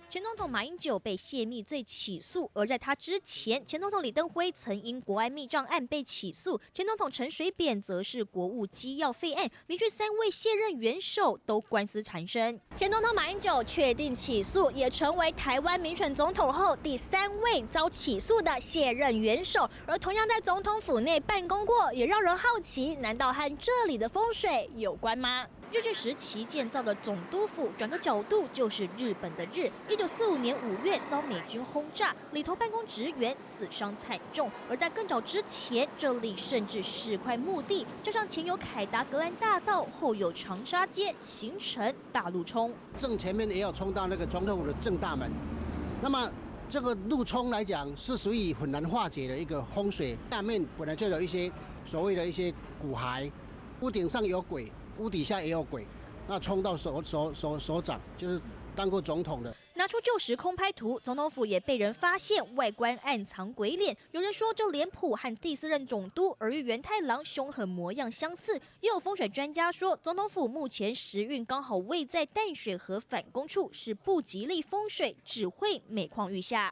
前总统马英九被泄密罪起诉，而在他之前，前总统李登辉曾因国安密账案被起诉，前总统陈水扁则是国务机要费案，连续3位卸任元首都官司缠身。前总统马英九确定起诉，也成为台湾民选总统后第3位遭起诉的卸任元首，而同样在总统府内办公过，也让人好奇，难道和这里的风水有关吗？日治时期建造的总督府，转个角度就是日本的日。1945年5月遭美军轰炸，里头办公职员死伤惨重。而在更早之前，这里甚至是块墓地，加上前有凯达格兰大道，后有长沙街，形成大路冲。 正前面也有冲到那个总统府的正大门，那么这个路冲来讲是属于很难化解的一个风水。下面本来就有一些所谓的一些骨骸，屋顶上有鬼。屋底下也有鬼，那冲到首长，就是当过总统的。 拿出旧时空拍图，总统府也被人发现外观暗藏鬼脸。有人说这脸谱和第4任总督儿玉源太郎凶狠模样相似，也有风水专家说，总统府目前时运刚好位在淡水河反攻处，是不吉利风水，只会每况愈下。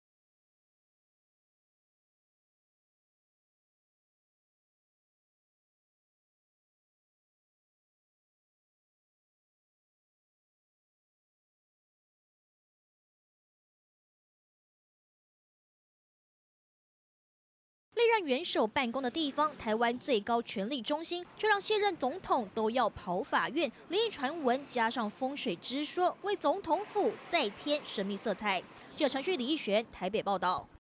历任元首办公的地方，台湾最高权力中心，却让卸任总统都要跑法院。灵异传闻加上风水之说，为总统府再添神秘色彩。记者陈旭、李义璇台北报道。